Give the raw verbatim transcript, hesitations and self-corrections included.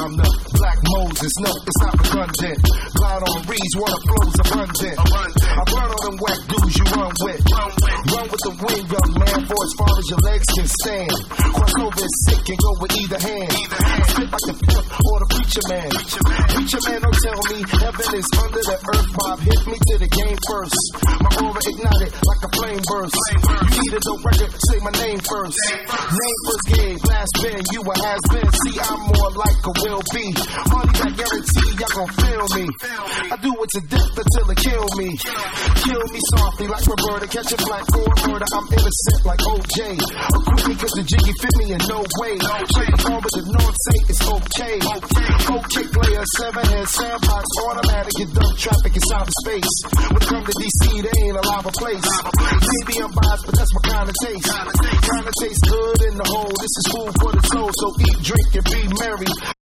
I'm the Black Moses, no, it's not redundant. Glide on reeds, water flows abundant. I burn on them whack dudes you run with. Run with the wind, young man, for as far as your legs can stand. Cross over is sick and go with either hand. Spit like the pimp or the preacher man. Preacher man, don't tell me heaven is under the earth. Bob hit me to the game first. My aura ignited like a flame burst. You need a dope record, say my name first. Name first game, last been, you a has been. See, I'm more like a will be. Money that guarantee y'all gon' feel me. I do it to death until it kill me. Kill me softly like Roberta, catch a black for a murder. I'm innocent like O J. Acquit me cause the jiggy fit me in no way. Straight forward the north say it's okay. Okay, player, seven head sandbox, automatic, you dump traffic in cyberspace. When it come to D C, they ain't a lava place. Maybe I'm biased, but that's my kind of taste. Kind of taste good in the hole. This is food for the soul, so eat, drink, and be merry.